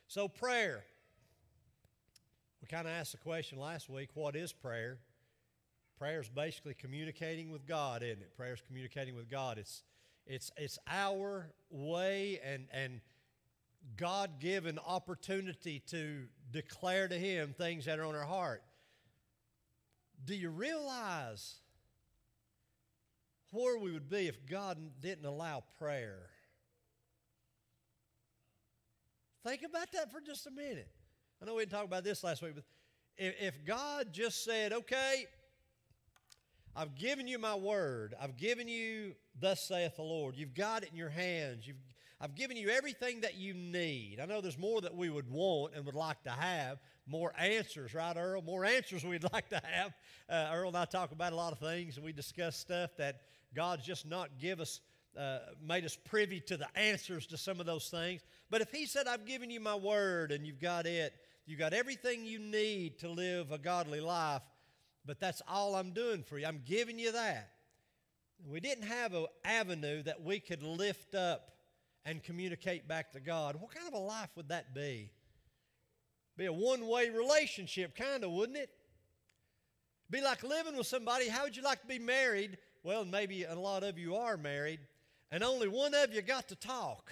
So prayer. We kind of asked the question last week, what is prayer? Prayer is basically communicating with God, isn't it? Prayer is communicating with God. It's our way and God-given opportunity to declare to Him things that are on our heart. Do you realize where we would be if God didn't allow prayer? Think about that for just a minute. I know we didn't talk about this last week, but if God just said, okay, I've given you my word. I've given you, thus saith the Lord. You've got it in your hands. I've given you everything that you need. I know there's more that we would want and would like to have. More answers, right, Earl? More answers we'd like to have. Earl and I talk about a lot of things, and we discuss stuff that God's just not made us privy to the answers to some of those things. But if He said, I've given you my word and you've got it, you've got everything you need to live a godly life, but that's all I'm doing for you. I'm giving you that. We didn't have an avenue that we could lift up and communicate back to God. What kind of a life would that be? Be a one-way relationship, kind of, wouldn't it? Be like living with somebody. How would you like to be married? Well, maybe a lot of you are married, and only one of you got to talk.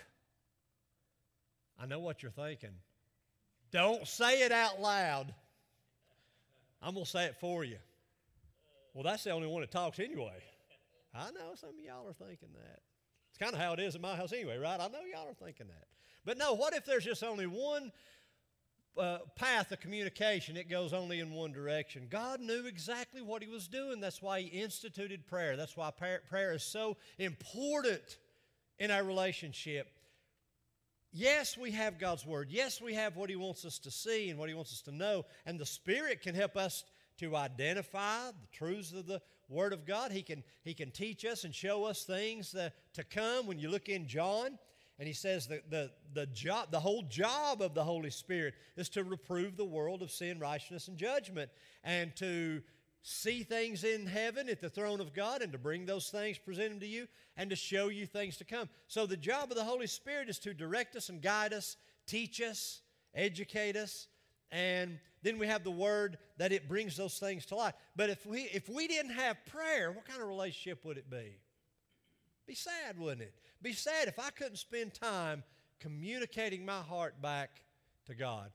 I know what you're thinking. Don't say it out loud. I'm going to say it for you. Well, that's the only one that talks anyway. I know some of y'all are thinking that. It's kind of how it is at my house anyway, right? I know y'all are thinking that. But no, what if there's just only one path of communication? It goes only in one direction. God knew exactly what He was doing. That's why He instituted prayer. That's why prayer is so important in our relationship. Yes, we have God's Word. Yes, we have what He wants us to see and what He wants us to know. And the Spirit can help us to identify the truths of the Word of God. He can teach us and show us things to come. When you look in John, and he says the whole job of the Holy Spirit is to reprove the world of sin, righteousness, and judgment, and to see things in heaven at the throne of God and to bring those things, present them to you, and to show you things to come. So the job of the Holy Spirit is to direct us and guide us, teach us, educate us, and then we have the Word that it brings those things to life. But if we didn't have prayer, what kind of relationship would it be? Be sad, wouldn't it? Be sad if I couldn't spend time communicating my heart back to God.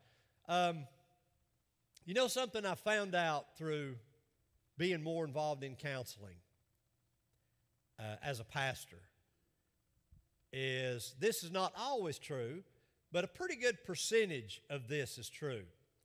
You know something I found out through being more involved in counseling as a pastor is this is not always true, but a pretty good percentage of this is true.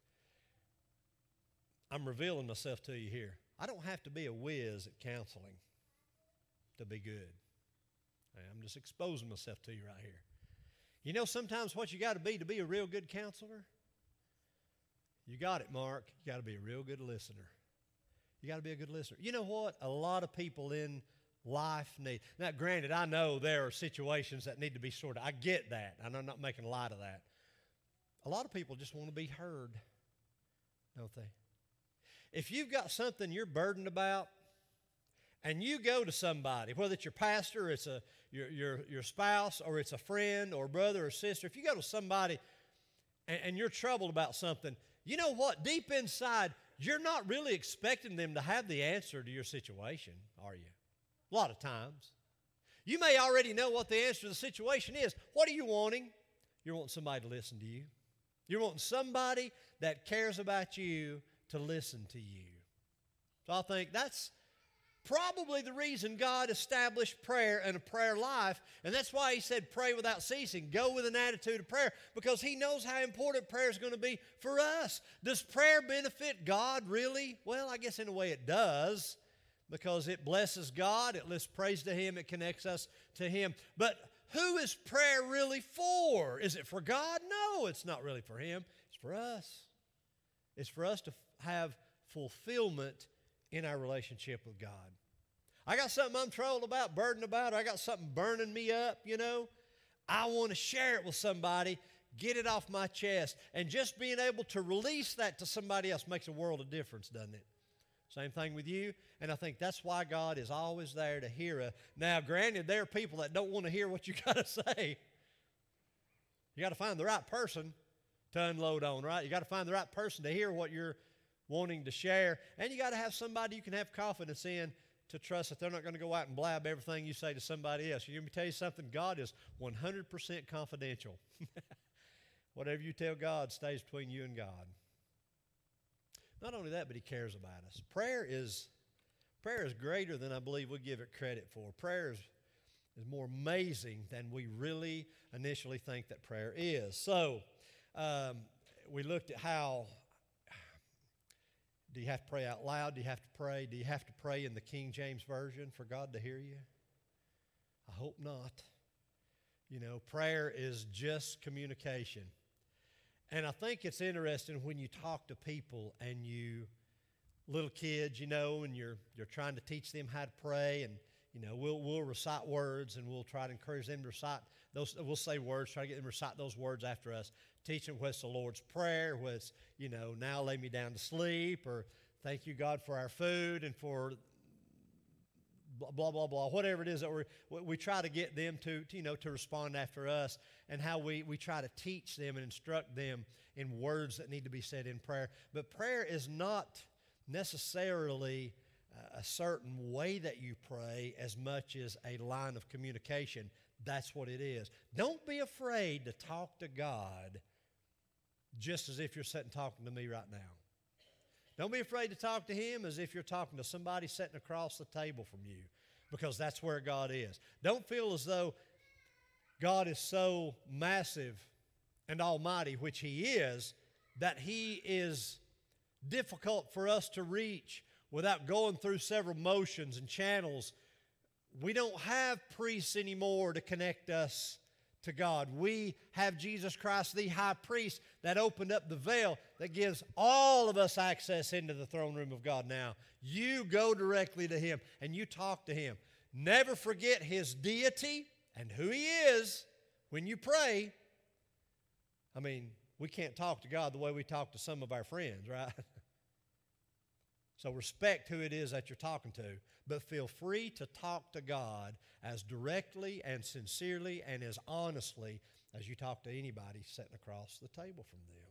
I'm revealing myself to you here. I don't have to be a whiz at counseling to be good. I'm just exposing myself to you right here. You know sometimes what you got to be a real good counselor? You got it, Mark. You got to be a real good listener. You got to be a good listener. You know what? A lot of people in life need. Now, granted, I know there are situations that need to be sorted. I get that. I'm not making light of that. A lot of people just want to be heard, don't they? If you've got something you're burdened about, and you go to somebody, whether it's your pastor, it's your spouse, or it's a friend or brother or sister, if you go to somebody and you're troubled about something, you know what? Deep inside, you're not really expecting them to have the answer to your situation, are you? A lot of times. You may already know what the answer to the situation is. What are you wanting? You're wanting somebody to listen to you. You're wanting somebody that cares about you to listen to you. So I think that's probably the reason God established prayer and a prayer life, and that's why He said pray without ceasing. Go with an attitude of prayer, because He knows how important prayer is going to be for us. Does prayer benefit God really? Well, I guess in a way it does, because it blesses God, it lifts praise to Him, it connects us to Him. But who is prayer really for? Is it for God? No, it's not really for Him. It's for us. It's for us to have fulfillment in our relationship with God. I got something I'm troubled about, burdened about, or I got something burning me up, you know. I want to share it with somebody, get it off my chest. And just being able to release that to somebody else makes a world of difference, doesn't it? Same thing with you. And I think that's why God is always there to hear us. Now, granted, there are people that don't want to hear what you got to say. You got to find the right person to unload on, right? You got to find the right person to hear what you're wanting to share. And you got to have somebody you can have confidence in to trust that they're not going to go out and blab everything you say to somebody else. You let me tell you something, God is 100% confidential. Whatever you tell God stays between you and God. Not only that, but He cares about us. Prayer is greater than I believe we give it credit for. Prayer is more amazing than we really initially think that prayer is. So, we looked at how, do you have to pray out loud? Do you have to pray? Do you have to pray in the King James Version for God to hear you? I hope not. You know, prayer is just communication. And I think it's interesting when you talk to people and little kids, you know, and you're trying to teach them how to pray, and you know, we'll recite words, and we'll try to encourage them to recite those. We'll say words, try to get them to recite those words after us. Teach them what's the Lord's Prayer, what's, you know, now lay me down to sleep, or thank you, God, for our food and for blah, blah, blah, whatever it is that we try to get them to respond after us, and how we try to teach them and instruct them in words that need to be said in prayer. But prayer is not necessarily a certain way that you pray as much as a line of communication. That's what it is. Don't be afraid to talk to God just as if you're sitting talking to me right now. Don't be afraid to talk to Him as if you're talking to somebody sitting across the table from you, because that's where God is. Don't feel as though God is so massive and almighty, which He is, that He is difficult for us to reach without going through several motions and channels. We don't have priests anymore to connect us to God. We have Jesus Christ, the high priest, that opened up the veil that gives all of us access into the throne room of God now. You go directly to Him and you talk to Him. Never forget His deity and who He is when you pray. I mean, we can't talk to God the way we talk to some of our friends, right? So respect who it is that you're talking to, but feel free to talk to God as directly and sincerely and as honestly as you talk to anybody sitting across the table from them.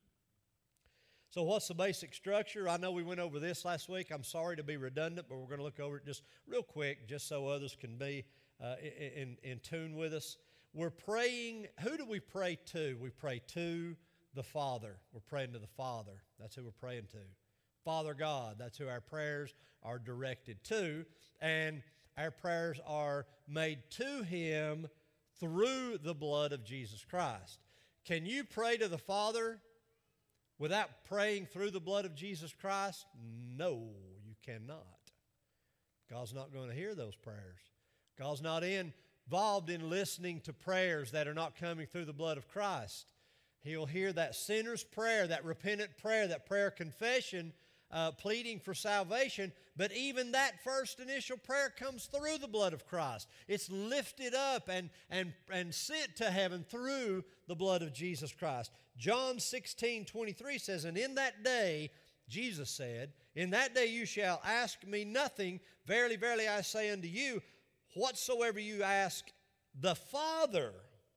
So what's the basic structure? I know we went over this last week. I'm sorry to be redundant, but we're going to look over it just real quick, just so others can be in tune with us. We're praying. Who do we pray to? We pray to the Father. We're praying to the Father. That's who we're praying to. Father God, that's who our prayers are directed to, and our prayers are made to Him through the blood of Jesus Christ. Can you pray to the Father without praying through the blood of Jesus Christ? No, you cannot. God's not going to hear those prayers. God's not involved in listening to prayers that are not coming through the blood of Christ. He'll hear that sinner's prayer, that repentant prayer, that prayer of confession, pleading for salvation, but even that first initial prayer comes through the blood of Christ. It's lifted up and sent to heaven through the blood of Jesus Christ. John 16:23 says, "And in that day," Jesus said, "in that day you shall ask me nothing. Verily, verily, I say unto you, whatsoever you ask the Father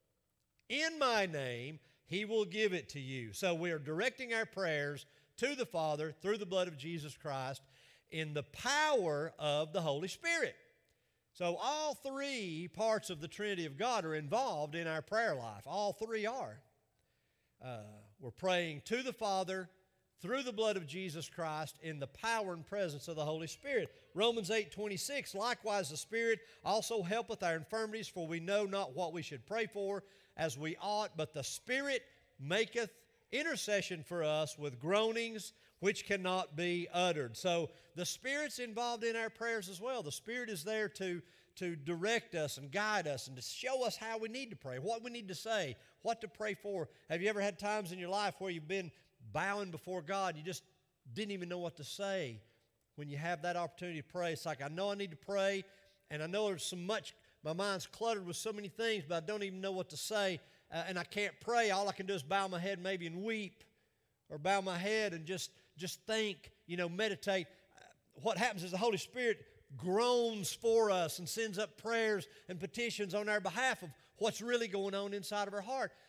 in my name, He will give it to you." So we are directing our prayers to the Father through the blood of Jesus Christ in the power of the Holy Spirit. So all three parts of the Trinity of God are involved in our prayer life. All three are. We're praying to the Father through the blood of Jesus Christ in the power and presence of the Holy Spirit. Romans 8:26, "Likewise the Spirit also helpeth our infirmities, for we know not what we should pray for as we ought, but the Spirit maketh intercession for us with groanings which cannot be uttered." So the Spirit's involved in our prayers as well. The Spirit is there to direct us and guide us and to show us how we need to pray, what we need to say, what to pray for. Have you ever had times in your life where you've been bowing before God, you just didn't even know what to say? When you have that opportunity to pray, it's like, I know I need to pray, and I know there's so much, my mind's cluttered with so many things, but I don't even know what to say. And I can't pray. All I can do is bow my head maybe and weep, or bow my head and just think, meditate. What happens is the Holy Spirit groans for us and sends up prayers and petitions on our behalf of what's really going on inside of our heart.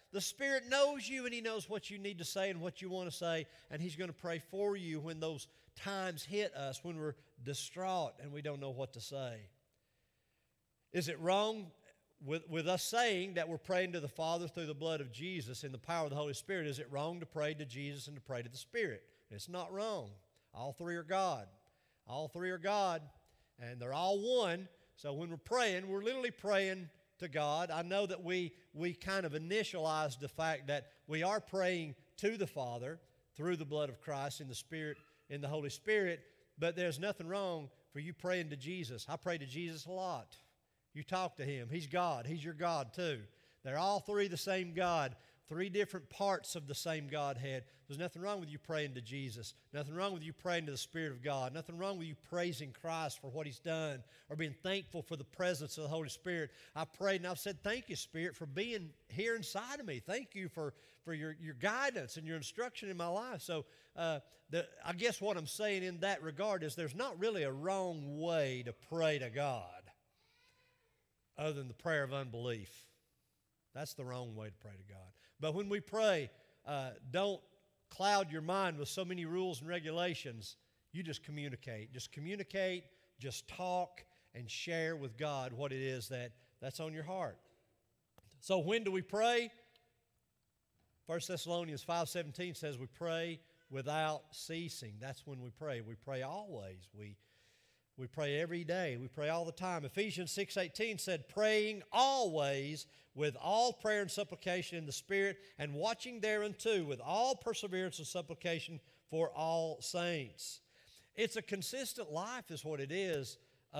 The Spirit knows you, and He knows what you need to say and what you want to say, and He's going to pray for you when those times hit us, when we're distraught and we don't know what to say. Is it wrong with us saying that we're praying to the Father through the blood of Jesus and the power of the Holy Spirit? Is it wrong to pray to Jesus and to pray to the Spirit? It's not wrong. All three are God. All three are God, and they're all one. So when we're praying, we're literally praying to God. I know that we kind of initialized the fact that we are praying to the Father through the blood of Christ in the Spirit, in the Holy Spirit, but there's nothing wrong for you praying to Jesus. I pray to Jesus a lot. You talk to Him. He's God. He's your God too. They're all three the same God, three different parts of the same Godhead. There's nothing wrong with you praying to Jesus. Nothing wrong with you praying to the Spirit of God. Nothing wrong with you praising Christ for what He's done or being thankful for the presence of the Holy Spirit. I prayed and I've said, thank you, Spirit, for being here inside of me. Thank you for your guidance and your instruction in my life. So I guess what I'm saying in that regard is there's not really a wrong way to pray to God other than the prayer of unbelief. That's the wrong way to pray to God. But when we pray, don't cloud your mind with so many rules and regulations. You just communicate. Just communicate, just talk, and share with God what it is that's on your heart. So when do we pray? 1 Thessalonians 5:17 says we pray without ceasing. That's when we pray. We pray always. We pray every day. We pray all the time. Ephesians 6:18 said, praying always with all prayer and supplication in the Spirit, and watching thereunto with all perseverance and supplication for all saints. It's a consistent life is what it is.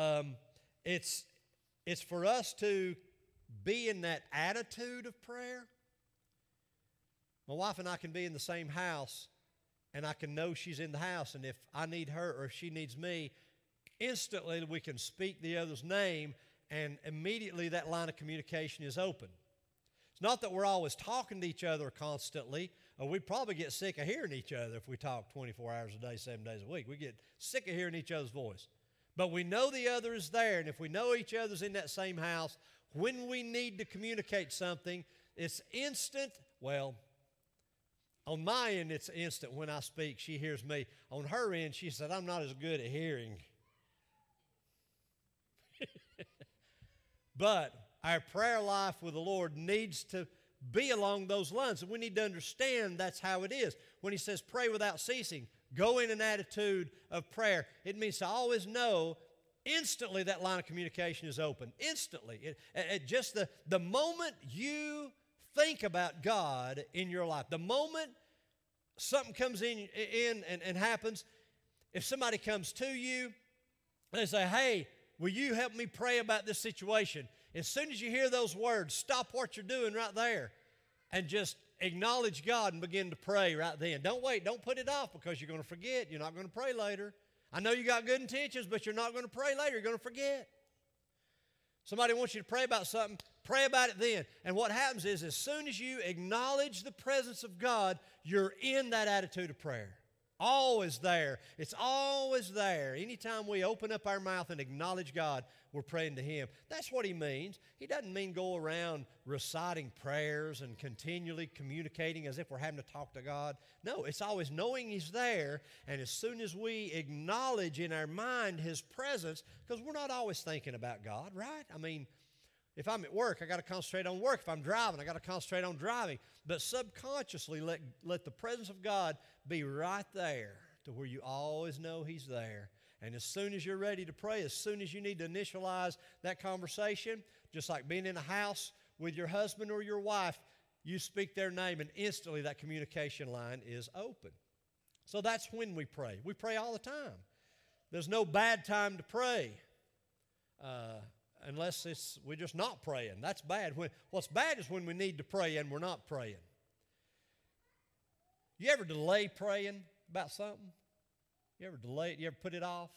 It's for us to be in that attitude of prayer. My wife and I can be in the same house, and I can know she's in the house, and if I need her or if she needs me, instantly we can speak the other's name, and immediately that line of communication is open. It's not that we're always talking to each other constantly, or we'd probably get sick of hearing each other if we talk 24 hours a day, 7 days a week. We get sick of hearing each other's voice. But we know the other is there, and if we know each other's in that same house, when we need to communicate something, it's instant. Well, on my end, it's instant. When I speak, she hears me. On her end, she said, I'm not as good at hearing. But our prayer life with the Lord needs to be along those lines. And we need to understand that's how it is. When He says pray without ceasing, go in an attitude of prayer. It means to always know instantly that line of communication is open. Instantly. Just the moment you think about God in your life, the moment something comes in and happens, if somebody comes to you and they say, hey, will you help me pray about this situation? As soon as you hear those words, stop what you're doing right there and just acknowledge God and begin to pray right then. Don't wait. Don't put it off because you're going to forget. You're not going to pray later. I know you got good intentions, but you're not going to pray later. You're going to forget. Somebody wants you to pray about something, pray about it then. And what happens is as soon as you acknowledge the presence of God, you're in that attitude of prayer. Always there. It's always there. Anytime we open up our mouth and acknowledge God, we're praying to Him. That's what He means. He doesn't mean go around reciting prayers and continually communicating as if we're having to talk to God. No, it's always knowing He's there, and as soon as we acknowledge in our mind His presence, because we're not always thinking about God, right? I mean, if I'm at work, I got to concentrate on work. If I'm driving, I got to concentrate on driving. But subconsciously, let the presence of God be right there to where you always know He's there. And as soon as you're ready to pray, as soon as you need to initialize that conversation, just like being in a house with your husband or your wife, you speak their name and instantly that communication line is open. So that's when we pray. We pray all the time. There's no bad time to pray. Unless we're just not praying. That's bad. What's bad is when we need to pray and we're not praying. You ever delay praying about something? You ever delay it? You ever put it off?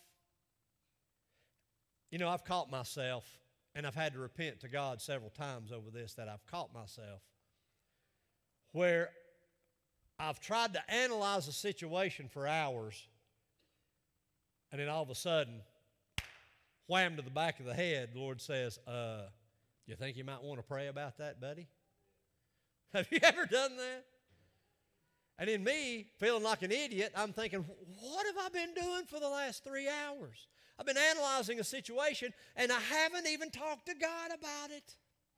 You know, I've caught myself, and I've had to repent to God several times over this, that I've caught myself where I've tried to analyze a situation for hours, and then all of a sudden, wham to the back of the head, the Lord says, you think you might want to pray about that, buddy? Have you ever done that? And in me, feeling like an idiot, I'm thinking, what have I been doing for the last 3 hours? I've been analyzing a situation, and I haven't even talked to God about it.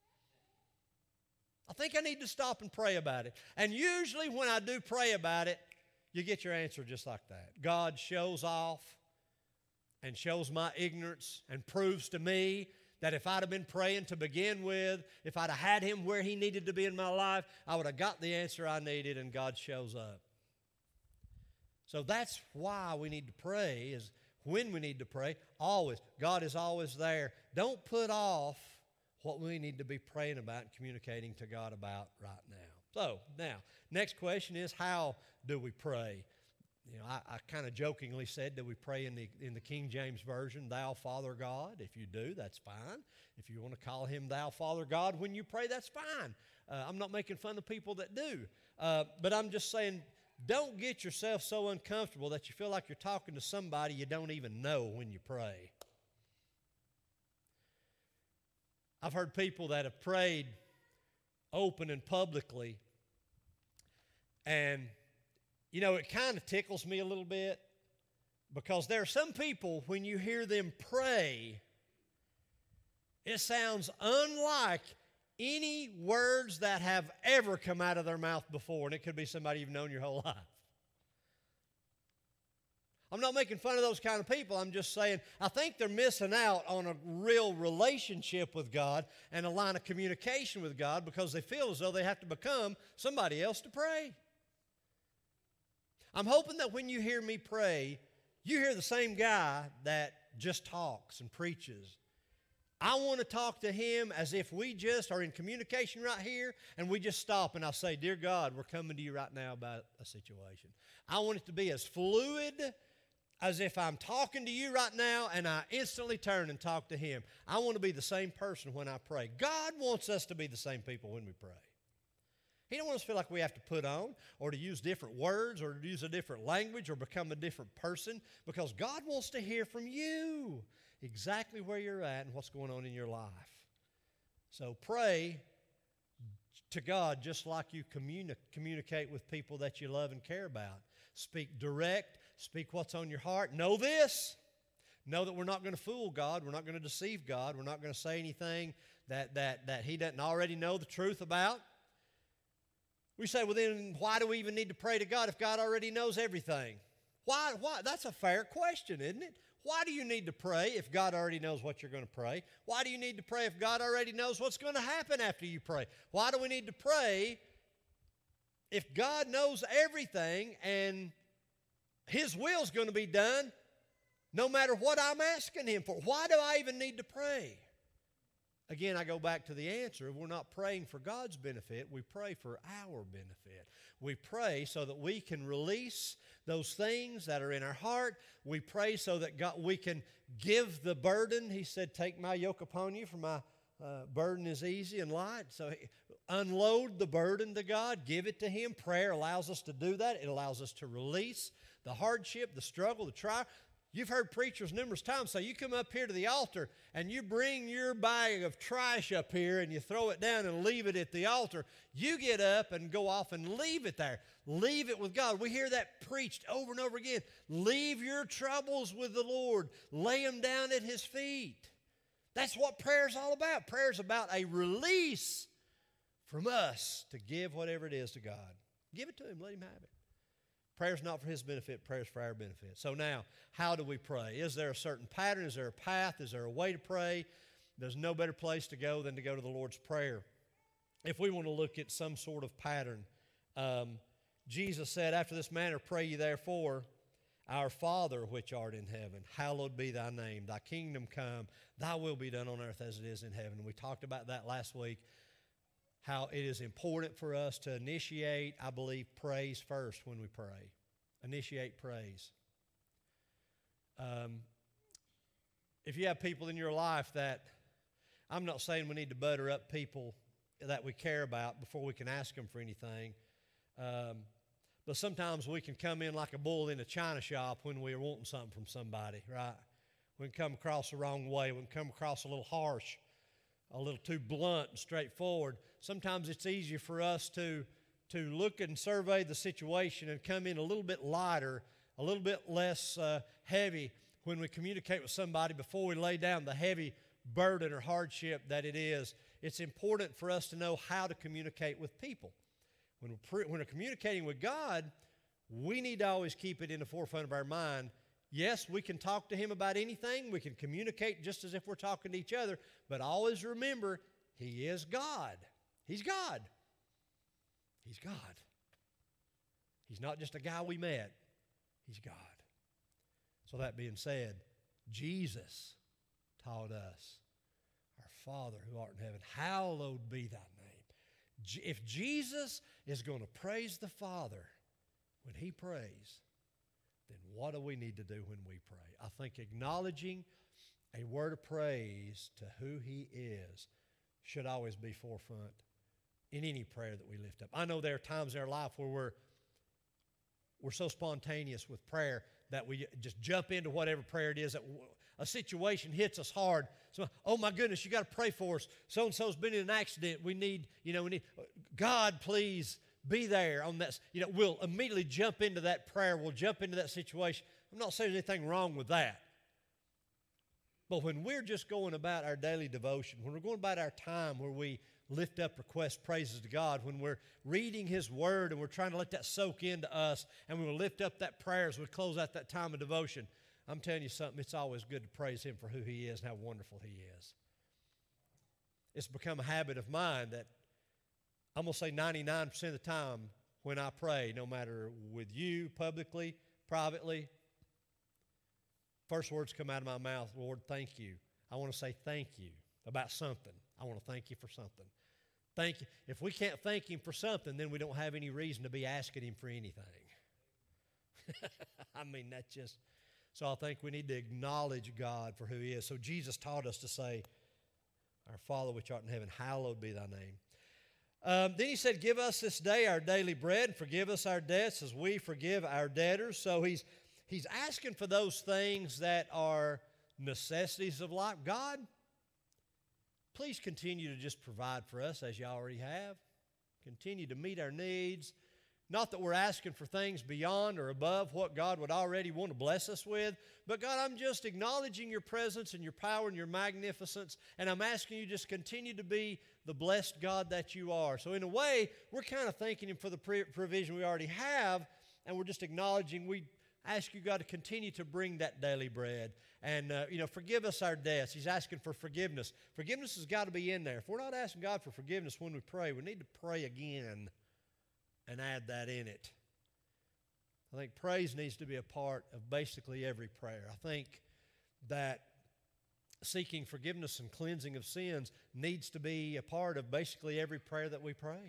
I think I need to stop and pray about it. And usually when I do pray about it, you get your answer just like that. God shows off and shows my ignorance and proves to me that if I'd have been praying to begin with, if I'd have had Him where He needed to be in my life, I would have got the answer I needed, and God shows up. So that's why we need to pray, is when we need to pray, always. God is always there. Don't put off what we need to be praying about and communicating to God about right now. So, now, next question is, how do we pray? You know, I kind of jokingly said that we pray in the King James Version, Thou Father God. If you do, that's fine. If you want to call Him Thou Father God when you pray, that's fine. I'm not making fun of people that do. But I'm just saying, don't get yourself so uncomfortable that you feel like you're talking to somebody you don't even know when you pray. I've heard people that have prayed open and publicly, and you know, it kind of tickles me a little bit, because there are some people, when you hear them pray, it sounds unlike any words that have ever come out of their mouth before, and it could be somebody you've known your whole life. I'm not making fun of those kind of people. I'm just saying I think they're missing out on a real relationship with God and a line of communication with God, because they feel as though they have to become somebody else to pray. I'm hoping that when you hear me pray, you hear the same guy that just talks and preaches. I want to talk to Him as if we just are in communication right here, and we just stop and I'll say, Dear God, we're coming to you right now about a situation. I want it to be as fluid as if I'm talking to you right now and I instantly turn and talk to Him. I want to be the same person when I pray. God wants us to be the same people when we pray. He don't want us to feel like we have to put on or to use different words or to use a different language or become a different person, because God wants to hear from you exactly where you're at and what's going on in your life. So pray to God just like you communicate with people that you love and care about. Speak direct. Speak what's on your heart. Know this. Know that we're not going to fool God. We're not going to deceive God. We're not going to say anything that He doesn't already know the truth about. We say, well, then why do we even need to pray to God if God already knows everything? Why? That's a fair question, isn't it? Why do you need to pray if God already knows what you're going to pray? Why do you need to pray if God already knows what's going to happen after you pray? Why do we need to pray if God knows everything and His will's going to be done no matter what I'm asking Him for? Why do I even need to pray? Again, I go back to the answer. We're not praying for God's benefit. We pray for our benefit. We pray so that we can release those things that are in our heart. We pray so that we can give the burden. He said, take my yoke upon you, for my burden is easy and light. So unload the burden to God. Give it to Him. Prayer allows us to do that. It allows us to release the hardship, the struggle, the trial. You've heard preachers numerous times say, you come up here to the altar and you bring your bag of trash up here and you throw it down and leave it at the altar. You get up and go off and leave it there. Leave it with God. We hear that preached over and over again. Leave your troubles with the Lord. Lay them down at His feet. That's what prayer is all about. Prayer is about a release from us to give whatever it is to God. Give it to Him. Let Him have it. Prayer is not for His benefit. Prayer is for our benefit. So now, how do we pray? Is there a certain pattern? Is there a path? Is there a way to pray? There's no better place to go than to go to the Lord's Prayer. If we want to look at some sort of pattern, Jesus said, after this manner, pray ye therefore, Our Father which art in heaven, hallowed be thy name. Thy kingdom come, thy will be done on earth as it is in heaven. And we talked about that last week, how it is important for us to initiate, I believe, praise first when we pray. Initiate praise. If you have people in your life that, I'm not saying we need to butter up people that we care about before we can ask them for anything, but sometimes we can come in like a bull in a china shop when we're wanting something from somebody, right? We can come across the wrong way. We can come across a little harsh. a little too blunt and straightforward. Sometimes it's easier for us to look and survey the situation and come in a little bit lighter, a little bit less heavy when we communicate with somebody before we lay down the heavy burden or hardship that it is. It's important for us to know how to communicate with people. When we're communicating with God, we need to always keep it in the forefront of our mind. Yes, we can talk to Him about anything. We can communicate just as if we're talking to each other. But always remember, He is God. He's God. He's God. He's not just a guy we met. He's God. So that being said, Jesus taught us, our Father who art in heaven, hallowed be thy name. If Jesus is going to praise the Father when He prays, then what do we need to do when we pray? I think acknowledging a word of praise to who He is should always be forefront in any prayer that we lift up. I know there are times in our life where we're so spontaneous with prayer that we just jump into whatever prayer it is. That a situation hits us hard. So, oh my goodness, you got to pray for us. So-and-so's been in an accident. We need, God, please be there on that. We'll immediately jump into that prayer. We'll jump into that situation. I'm not saying there's anything wrong with that. But when we're just going about our daily devotion, when we're going about our time where we lift up requests, praises to God, when we're reading His Word and we're trying to let that soak into us, and we will lift up that prayer as we close out that time of devotion, I'm telling you something, it's always good to praise Him for who He is and how wonderful He is. It's become a habit of mine that I'm going to say 99% of the time when I pray, no matter with you, publicly, privately, first words come out of my mouth, Lord, thank you. I want to say thank you about something. I want to thank you for something. Thank you. If we can't thank Him for something, then we don't have any reason to be asking Him for anything. I mean, that's just... So I think we need to acknowledge God for who He is. So Jesus taught us to say, our Father which art in heaven, hallowed be thy name. Then He said, give us this day our daily bread, and forgive us our debts as we forgive our debtors. So He's asking for those things that are necessities of life. God, please continue to just provide for us as You already have. Continue to meet our needs. Not that we're asking for things beyond or above what God would already want to bless us with, but God, I'm just acknowledging Your presence and Your power and Your magnificence, and I'm asking You just continue to be the blessed God that You are. So in a way, we're kind of thanking Him for the provision we already have, and we're just acknowledging we ask You, God, to continue to bring that daily bread. And, forgive us our debts. He's asking for forgiveness. Forgiveness has got to be in there. If we're not asking God for forgiveness when we pray, we need to pray again and add that in it. I think praise needs to be a part of basically every prayer. I think that seeking forgiveness and cleansing of sins needs to be a part of basically every prayer that we pray.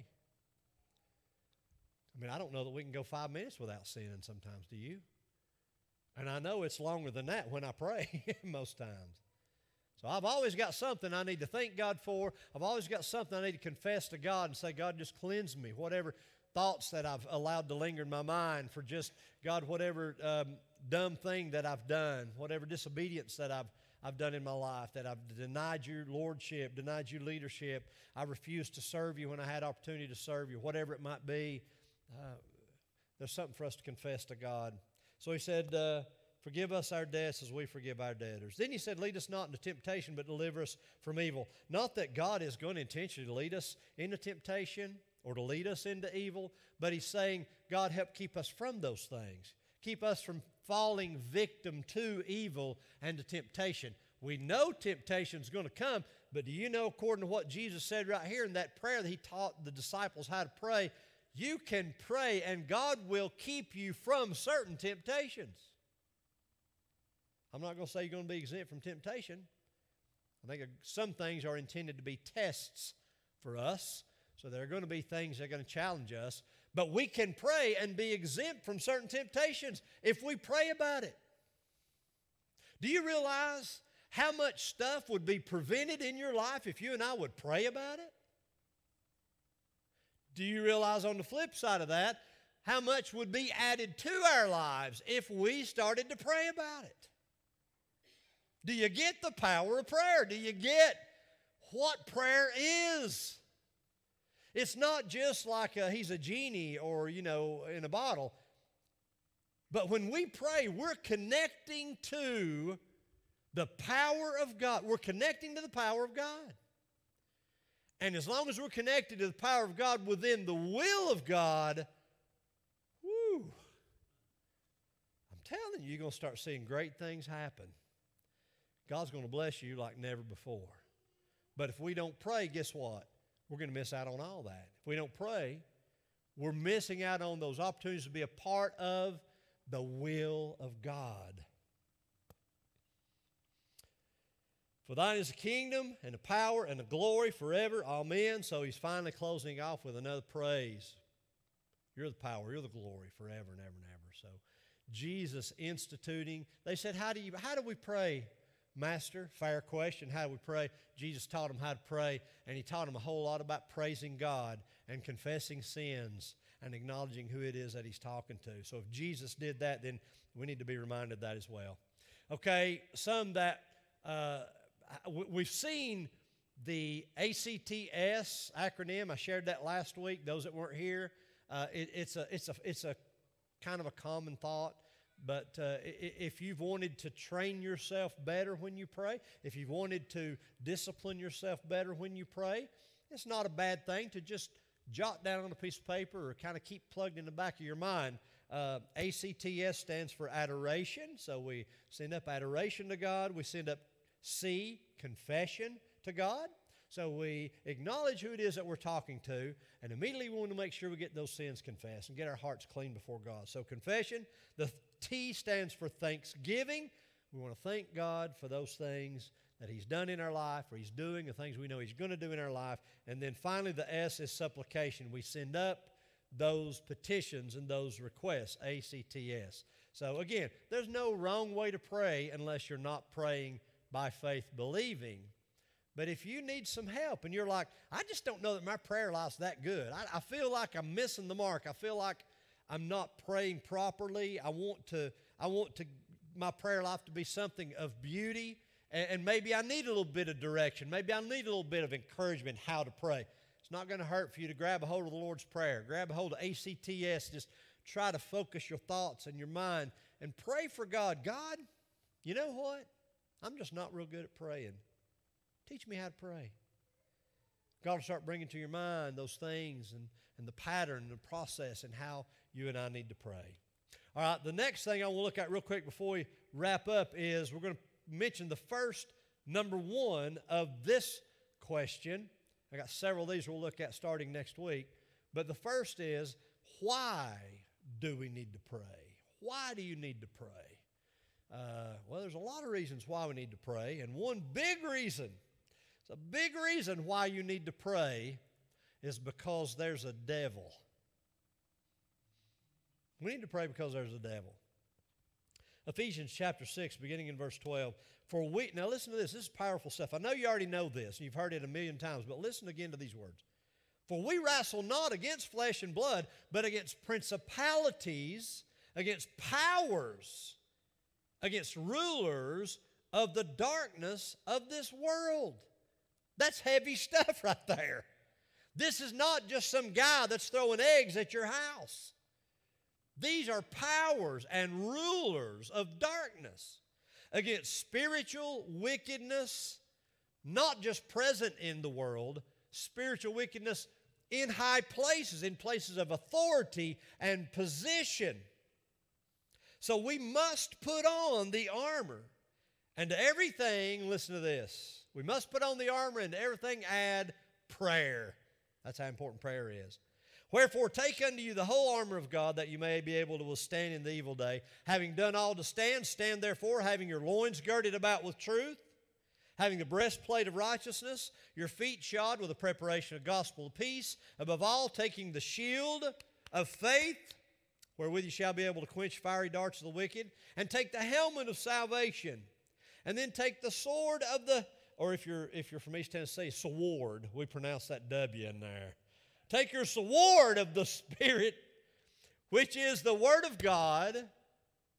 I mean, I don't know that we can go 5 minutes without sinning sometimes, do you? And I know it's longer than that when I pray most times. So I've always got something I need to thank God for. I've always got something I need to confess to God and say, God, just cleanse me. Whatever thoughts that I've allowed to linger in my mind for just, God, whatever dumb thing that I've done, whatever disobedience that I've done in my life, that I've denied You lordship, denied You leadership. I refused to serve You when I had opportunity to serve You, whatever it might be. There's something for us to confess to God. So He said, forgive us our debts as we forgive our debtors. Then He said, lead us not into temptation, but deliver us from evil. Not that God is going to intentionally lead us into temptation or to lead us into evil, but He's saying, God, help keep us from those things. Keep us from falling victim to evil and to temptation. We know temptation is going to come, but do you know, according to what Jesus said right here in that prayer that He taught the disciples how to pray, you can pray and God will keep you from certain temptations. I'm not going to say you're going to be exempt from temptation. I think some things are intended to be tests for us. So there are going to be things that are going to challenge us. But we can pray and be exempt from certain temptations if we pray about it. Do you realize how much stuff would be prevented in your life if you and I would pray about it? Do you realize on the flip side of that, how much would be added to our lives if we started to pray about it? Do you get the power of prayer? Do you get what prayer is. It's not just like he's a genie or, in a bottle. But when we pray, we're connecting to the power of God. We're connecting to the power of God. And as long as we're connected to the power of God within the will of God, I'm telling you, you're going to start seeing great things happen. God's going to bless you like never before. But if we don't pray, guess what? We're going to miss out on all that. If we don't pray, we're missing out on those opportunities to be a part of the will of God. For thine is the kingdom and the power and the glory forever. Amen. So he's finally closing off with another praise. You're the power, you're the glory forever and ever and ever. So Jesus instituting. They said, how do we pray, Master? Fair question. How do we pray? Jesus taught them how to pray, and he taught them a whole lot about praising God and confessing sins and acknowledging who it is that he's talking to. So if Jesus did that, then we need to be reminded of that as well. Okay, some that we've seen the ACTS acronym. I shared that last week. Those that weren't here, it's a kind of a common thought. But if you've wanted to train yourself better when you pray, if you've wanted to discipline yourself better when you pray, it's not a bad thing to just jot down on a piece of paper or kind of keep plugged in the back of your mind. ACTS stands for adoration. So we send up adoration to God. We send up C, confession to God. So we acknowledge who it is that we're talking to, and immediately we want to make sure we get those sins confessed and get our hearts clean before God. So confession. The T stands for thanksgiving. We want to thank God for those things that he's done in our life, or he's doing, the things we know he's going to do in our life. And then finally the S is supplication. We send up those petitions and those requests, ACTS. So again, there's no wrong way to pray unless you're not praying by faith believing. But if you need some help and you're like, I just don't know that my prayer life's that good. I feel like I'm missing the mark. I feel like I'm not praying properly. I want my prayer life to be something of beauty. And maybe I need a little bit of direction. Maybe I need a little bit of encouragement how to pray. It's not going to hurt for you to grab a hold of the Lord's Prayer. Grab a hold of ACTS. Just try to focus your thoughts and your mind and pray for God. God, you know what? I'm just not real good at praying. Teach me how to pray. God will start bringing to your mind those things and the pattern and the process and how you and I need to pray. All right, the next thing I want to look at real quick before we wrap up is we're going to mention the first number one of this question. I got several of these we'll look at starting next week. But the first is, why do we need to pray? Why do you need to pray? Well, there's a lot of reasons why we need to pray. And one big reason, it's a big reason why you need to pray, is because there's a devil. We need to pray because there's a devil. Ephesians chapter 6, beginning in verse 12. Now listen to this. This is powerful stuff. I know you already know this, and you've heard it a million times, but listen again to these words. For we wrestle not against flesh and blood, but against principalities, against powers, against rulers of the darkness of this world. That's heavy stuff right there. This is not just some guy that's throwing eggs at your house. These are powers and rulers of darkness against spiritual wickedness, not just present in the world, spiritual wickedness in high places, in places of authority and position. So we must put on the armor. And to everything, listen to this, we must put on the armor, and to everything add prayer. That's how important prayer is. Wherefore take unto you the whole armor of God, that you may be able to withstand in the evil day. Having done all to stand, stand therefore, having your loins girded about with truth, having the breastplate of righteousness, your feet shod with the preparation of gospel of peace, above all taking the shield of faith, wherewith you shall be able to quench fiery darts of the wicked, and take the helmet of salvation, and then take the sword of the, or if you're from East Tennessee, sword. We pronounce that W in there. Take your sword of the Spirit, which is the Word of God,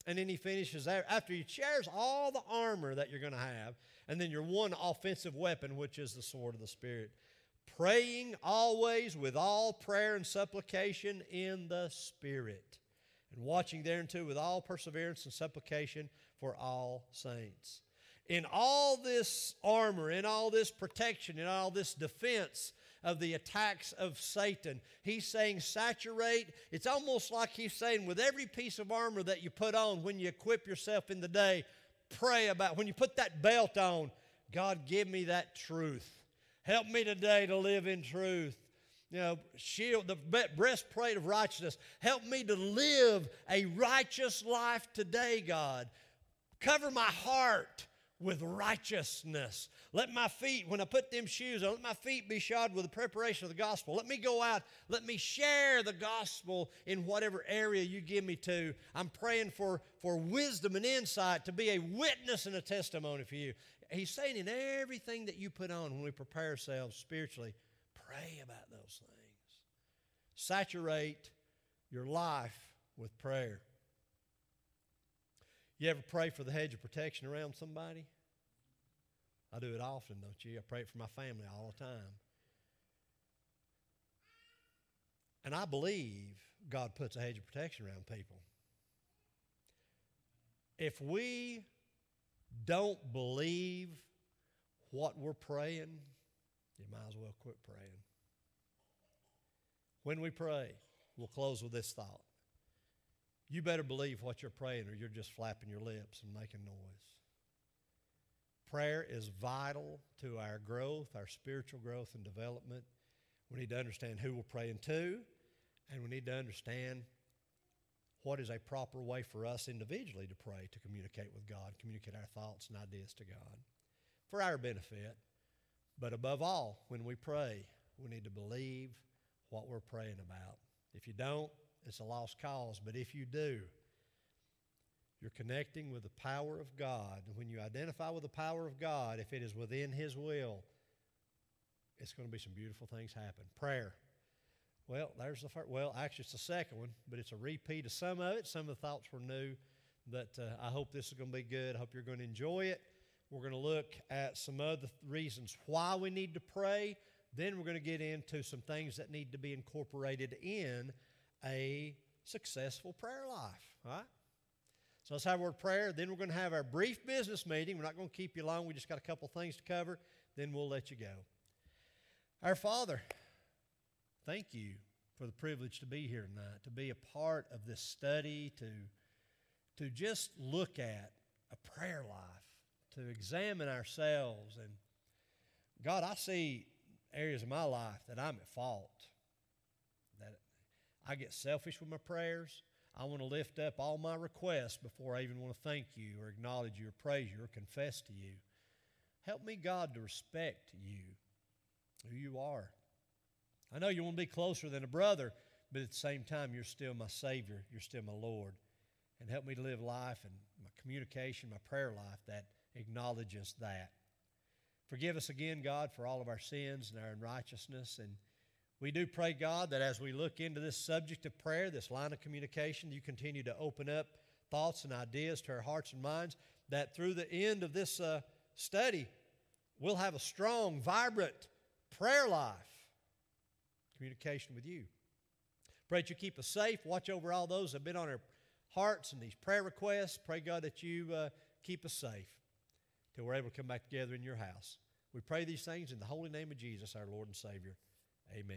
And then he finishes there. After he shares all the armor that you're going to have, and then your one offensive weapon, which is the sword of the Spirit. Praying always with all prayer and supplication in the Spirit. And watching thereunto with all perseverance and supplication for all saints. In all this armor, in all this protection, in all this defense of the attacks of Satan, he's saying saturate. It's almost like he's saying with every piece of armor that you put on when you equip yourself in the day, pray about, when you put that belt on, God, give me that truth. Help me today to live in truth. You know, shield, the breastplate of righteousness. Help me to live a righteous life today, God. Cover my heart with righteousness. Let my feet, when I put them shoes on, let my feet be shod with the preparation of the gospel. Let me go out. Let me share the gospel in whatever area you give me to. I'm praying for wisdom and insight to be a witness and a testimony for you. He's saying in everything that you put on when we prepare ourselves spiritually, pray about those things. Saturate your life with prayer. You ever pray for the hedge of protection around somebody? I do it often, don't you? I pray for my family all the time. And I believe God puts a hedge of protection around people. If we don't believe what we're praying, you might as well quit praying. When we pray, we'll close with this thought. You better believe what you're praying or you're just flapping your lips and making noise. Prayer is vital to our growth, our spiritual growth and development. We need to understand who we're praying to, and we need to understand what is a proper way for us individually to pray, to communicate with God, communicate our thoughts and ideas to God for our benefit. But above all, when we pray, we need to believe what we're praying about. If you don't, it's a lost cause. But if you do, you're connecting with the power of God. And when you identify with the power of God, if it is within His will, it's going to be some beautiful things happen. Prayer. Well, there's the first. Well, actually, it's the second one, but it's a repeat of some of it. Some of the thoughts were new, but I hope this is going to be good. I hope you're going to enjoy it. We're going to look at some other reasons why we need to pray. Then we're going to get into some things that need to be incorporated in a successful prayer life. All right? So let's have a word of prayer. Then we're going to have our brief business meeting. We're not going to keep you long. We just got a couple things to cover. Then we'll let you go. Our Father, thank you for the privilege to be here tonight, to be a part of this study, to just look at a prayer life, to examine ourselves. And God, I see areas of my life that I'm at fault, that I get selfish with my prayers. I want to lift up all my requests before I even want to thank you or acknowledge you or praise you or confess to you. Help me, God, to respect you, who you are. I know you want to be closer than a brother, but at the same time, you're still my Savior. You're still my Lord. And help me to live life and my communication, my prayer life that acknowledges that. Forgive us again, God, for all of our sins and our unrighteousness. And we do pray, God, that as we look into this subject of prayer, this line of communication, you continue to open up thoughts and ideas to our hearts and minds, that through the end of this study, we'll have a strong, vibrant prayer life, communication with you. Pray that you keep us safe. Watch over all those that have been on our hearts and these prayer requests. Pray, God, that you keep us safe till we're able to come back together in your house. We pray these things in the holy name of Jesus, our Lord and Savior. Amen.